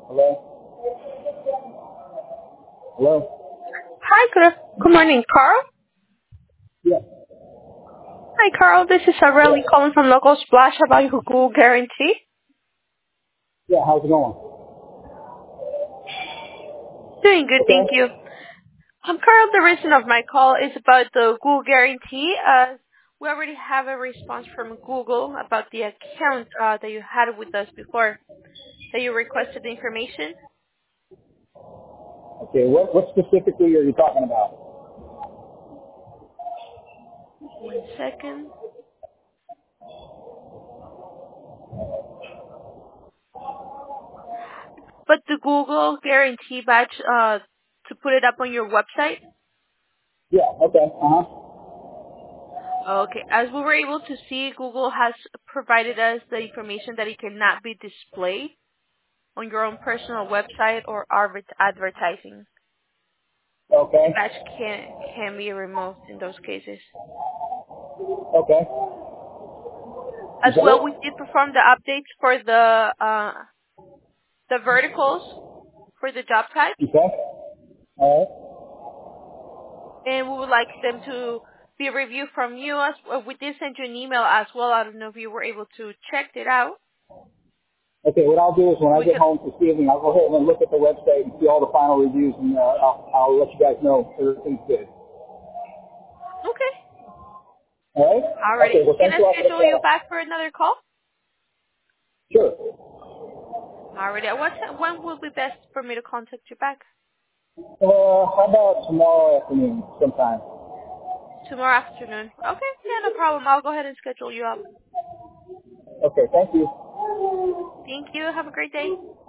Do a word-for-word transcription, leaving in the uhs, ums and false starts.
Hello? Hello? Hi, good, good morning, Carl. Yeah. Hi, Carl. This is Aurelie calling from Local Splash about your Google guarantee. Yeah, how's it going? Doing good, thank you. Okay. Um, Carl, the reason of my call is about the Google guarantee. Uh, we already have a response from Google about the account uh, that you had with us before, that you requested the information. Okay, what, what specifically are you talking about? One second. But the Google guarantee badge, uh, to put it up on your website. Yeah, okay, uh-huh. Okay. As we were able to see, Google has provided us the information that it cannot be displayed on your own personal website or adver- advertising. The Okay, badge can can be removed in those cases. okay. As Is that well, it? we did perform the updates for the uh, the verticals for the job types, Okay. All and we would like them to be reviewed from you. As well. We did send you an email as well. I don't know if you were able to check it out. right. Okay, what I'll do is when I We get can. home this evening, I'll go ahead and look at the website and see all the final reviews, and uh, I'll, I'll let you guys know everything's good. Okay. All right? Alrighty. Okay, well, Can thanks I a lot for the schedule you call. back for another call? Sure. Alrighty. What time, when will be best for me to contact you back? Uh, how about tomorrow afternoon sometime? Tomorrow afternoon. Okay. Yeah, no problem. I'll go ahead and schedule you up. Okay, thank you. Thank you. Have a great day.